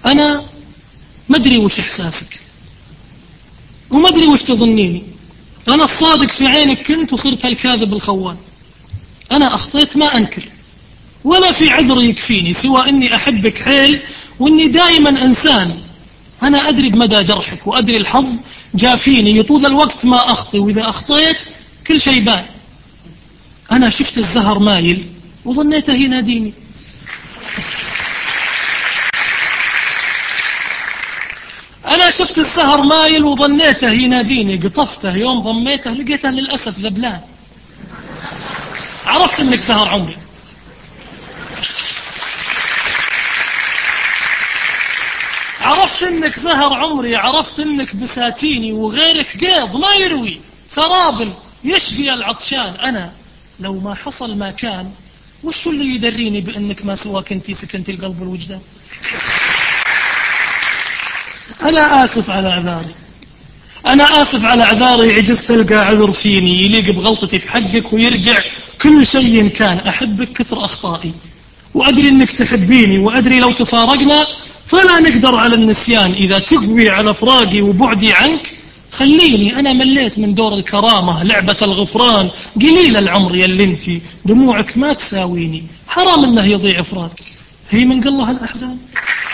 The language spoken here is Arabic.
أنا مدري وش إحساسك ومدري وش تظنيني. أنا الصادق في عينك كنت وصرت الكاذب الخوان. أنا أخطيت ما أنكر، ولا في عذر يكفيني سوى أني أحبك حيل وأني دائما إنسان. أنا أدري بمدى جرحك وأدري الحظ جافيني، يطول الوقت ما أخطي، وإذا أخطيت كل شيء بان. أنا شفت الزهر مايل وظنيته يناديني. أنا شفت الزهر مايل وظنيته يناديني، قطفته يوم ضميته لقيته للأسف ذبلان. عرفت أنك زهر عمري، عرفت أنك زهر عمري، عرفت أنك بساتيني وغيرك قيض ما يروي، سرابل يشفي العطشان. أنا لو ما حصل ما كان، وش اللي يدريني بأنك ما سواك أنتي سكنتي القلب والوجدان؟ أنا آسف على أعذاري، أنا آسف على أعذاري، عجزت ألقى عذر فيني يليق بغلطتي في حقك ويرجع كل شيء كان. أحبك كثر أخطائي وأدري أنك تحبيني، وأدري لو تفارقنا فلا نقدر على النسيان. إذا تقوي على فراقي وبعدي عنك خليني، أنا مليت من دور الكرامة، لعبة الغفران قليل العمر يلي انتي دموعك ما تساويني. حرام أنه يضيع فراقك، هي من قله الأحزان.